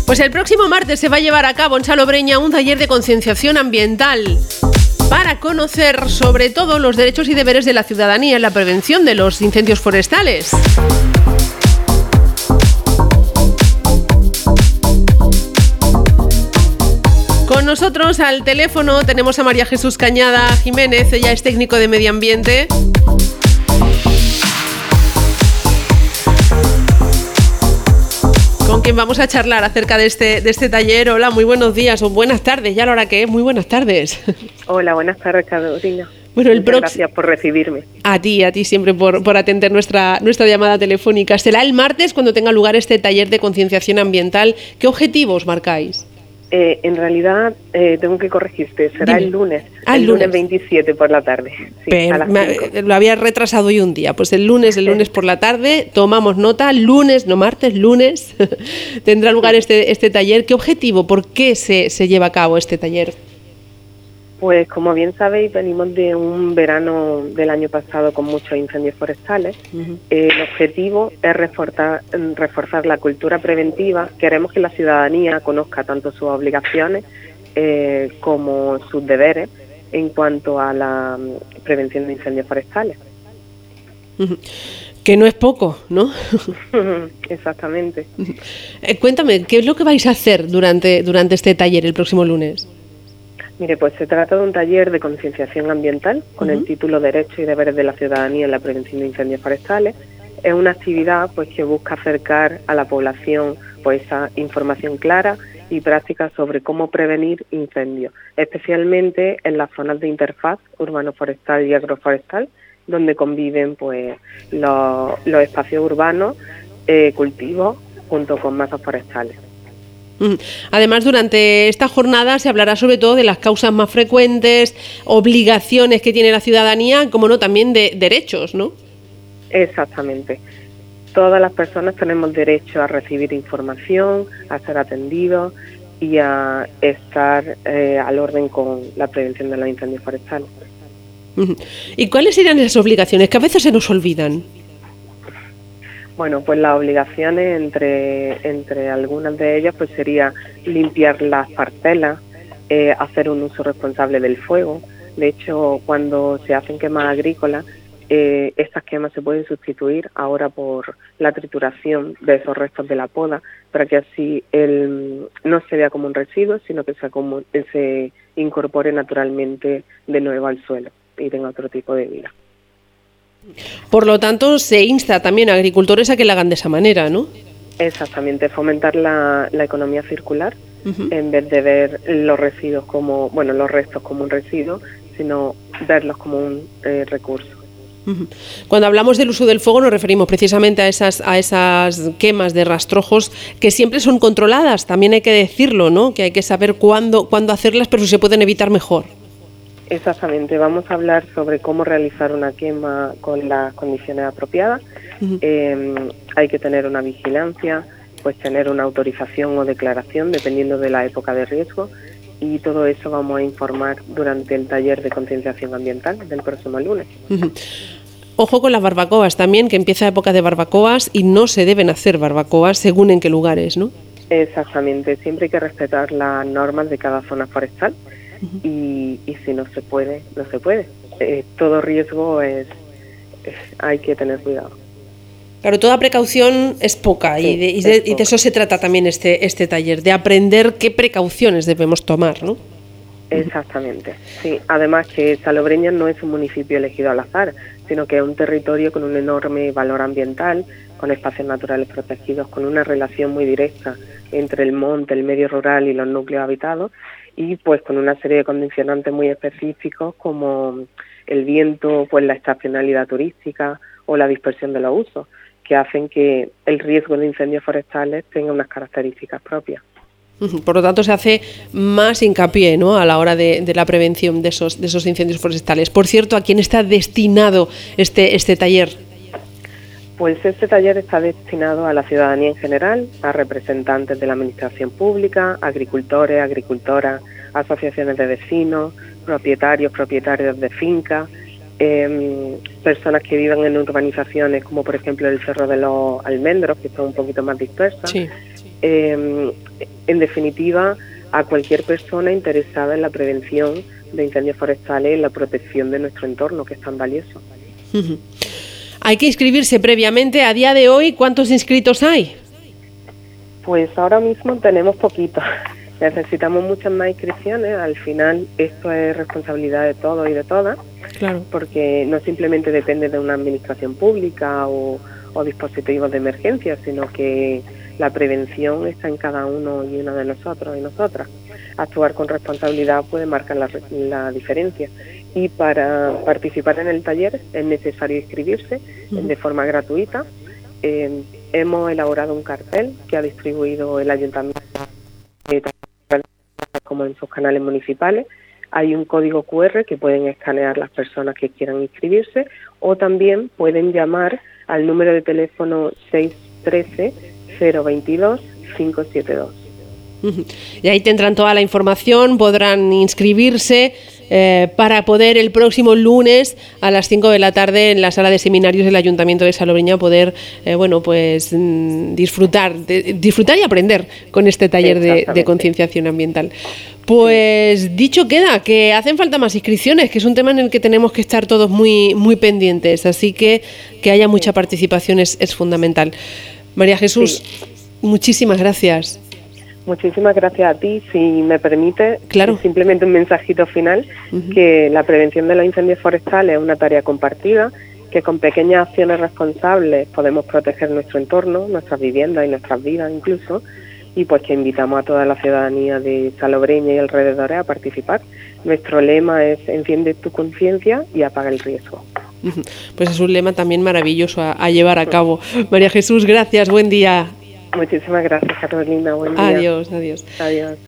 Pues el próximo martes se va a llevar a cabo en Salobreña un taller de concienciación ambiental para conocer sobre todo los derechos y deberes de la ciudadanía en la prevención de los incendios forestales. Con nosotros al teléfono tenemos a María Jesús Cañada Jiménez, ella es técnico de medio ambiente. Con quien vamos a charlar acerca de este taller. Hola, muy buenos días o buenas tardes, ya la hora que es, muy buenas tardes. Hola, buenas tardes, Carolina. Bueno, gracias por recibirme. A ti siempre por atender nuestra llamada telefónica. Será el martes cuando tenga lugar este taller de concienciación ambiental. ¿Qué objetivos marcáis? En realidad, tengo que corregirte, será el lunes. El lunes 27 por la tarde. Sí, lo había retrasado hoy un día. Pues el lunes por la tarde, tomamos nota, lunes, no martes, lunes, tendrá lugar este taller. ¿Qué objetivo? ¿Por qué se lleva a cabo este taller? Pues como bien sabéis, venimos de un verano del año pasado con muchos incendios forestales. Uh-huh. El objetivo es reforzar la cultura preventiva. Queremos que la ciudadanía conozca tanto sus obligaciones como sus deberes en cuanto a la prevención de incendios forestales. Uh-huh. Que no es poco, ¿no? Exactamente. Cuéntame, ¿qué es lo que vais a hacer durante este taller el próximo lunes? Mire, pues se trata de un taller de concienciación ambiental con el título Derechos y deberes de la ciudadanía en la prevención de incendios forestales. Es una actividad pues que busca acercar a la población pues esa información clara y práctica sobre cómo prevenir incendios, especialmente en las zonas de interfaz urbano-forestal y agroforestal, donde conviven pues los espacios urbanos, cultivos, junto con masas forestales. Además, durante esta jornada se hablará sobre todo de las causas más frecuentes, obligaciones que tiene la ciudadanía, como no, también de derechos, ¿no? Exactamente. Todas las personas tenemos derecho a recibir información, a ser atendidos y a estar al orden con la prevención de los incendios forestales. ¿Y cuáles serían esas obligaciones que a veces se nos olvidan? Bueno, pues las obligaciones, entre algunas de ellas, pues sería limpiar las parcelas, hacer un uso responsable del fuego. De hecho, cuando se hacen quemas agrícolas, estas quemas se pueden sustituir ahora por la trituración de esos restos de la poda, para que así no se vea como un residuo, sino que se incorpore naturalmente de nuevo al suelo y tenga otro tipo de vida. Por lo tanto, se insta también a agricultores a que la hagan de esa manera, ¿no? Exactamente, fomentar la economía circular, en vez de ver los residuos los restos como un residuo, sino verlos como un recurso. Cuando hablamos del uso del fuego nos referimos precisamente a esas quemas de rastrojos que siempre son controladas, también hay que decirlo, ¿no? Que hay que saber cuándo hacerlas, pero si se pueden evitar mejor. Exactamente, vamos a hablar sobre cómo realizar una quema con las condiciones apropiadas. Hay que tener una vigilancia, pues tener una autorización o declaración dependiendo de la época de riesgo, y todo eso vamos a informar durante el taller de concienciación ambiental del próximo lunes. Ojo con las barbacoas también, que empieza época de barbacoas y no se deben hacer barbacoas según en qué lugares, ¿no? Exactamente, siempre hay que respetar las normas de cada zona forestal. Y si no se puede, no se puede. Todo riesgo hay que tener cuidado. Claro, toda precaución es poca, sí, y de eso se trata también este taller, de aprender qué precauciones debemos tomar, ¿no? Exactamente, sí. Además que Salobreña no es un municipio elegido al azar, sino que es un territorio con un enorme valor ambiental, con espacios naturales protegidos, con una relación muy directa entre el monte, el medio rural y los núcleos habitados, y pues con una serie de condicionantes muy específicos como el viento, pues la estacionalidad turística o la dispersión de los usos, que hacen que el riesgo de incendios forestales tenga unas características propias. Por lo tanto, se hace más hincapié, ¿no?, a la hora de la prevención de esos incendios forestales. Por cierto, ¿a quién está destinado este taller? Pues este taller está destinado a la ciudadanía en general, a representantes de la administración pública, agricultores, agricultoras, asociaciones de vecinos, propietarios de fincas, personas que viven en urbanizaciones como por ejemplo el Cerro de los Almendros, que son un poquito más dispersas, sí. en definitiva, a cualquier persona interesada en la prevención de incendios forestales y en la protección de nuestro entorno, que es tan valioso. Hay que inscribirse previamente. A día de hoy, ¿cuántos inscritos hay? Pues ahora mismo tenemos poquitos. Necesitamos muchas más inscripciones. Al final esto es responsabilidad de todos y de todas, claro, porque no simplemente depende de una administración pública o dispositivos de emergencia, sino que la prevención está en cada uno y una de nosotros y nosotras. Actuar con responsabilidad puede marcar la diferencia. Y para participar en el taller es necesario inscribirse de forma gratuita. Hemos elaborado un cartel que ha distribuido el ayuntamiento como en sus canales municipales. Hay un código QR que pueden escanear las personas que quieran inscribirse, o también pueden llamar al número de teléfono 613-022-572. Y ahí tendrán toda la información, podrán inscribirse para poder el próximo lunes a las 5 de la tarde en la sala de seminarios del Ayuntamiento de Salobreña poder disfrutar y aprender con este taller de concienciación ambiental. Pues dicho queda, que hacen falta más inscripciones, que es un tema en el que tenemos que estar todos muy, muy pendientes, así que haya mucha participación es fundamental. María Jesús, muchísimas gracias. Muchísimas gracias a ti. Si me permite, claro, simplemente un mensajito final, que la prevención de los incendios forestales es una tarea compartida, que con pequeñas acciones responsables podemos proteger nuestro entorno, nuestras viviendas y nuestras vidas incluso, y pues que invitamos a toda la ciudadanía de Salobreña y alrededores a participar. Nuestro lema es enciende tu conciencia y apaga el riesgo. Pues es un lema también maravilloso a llevar a cabo. María Jesús, gracias, buen día. Muchísimas gracias, Carolina. Buen día. Adiós, adiós. Adiós.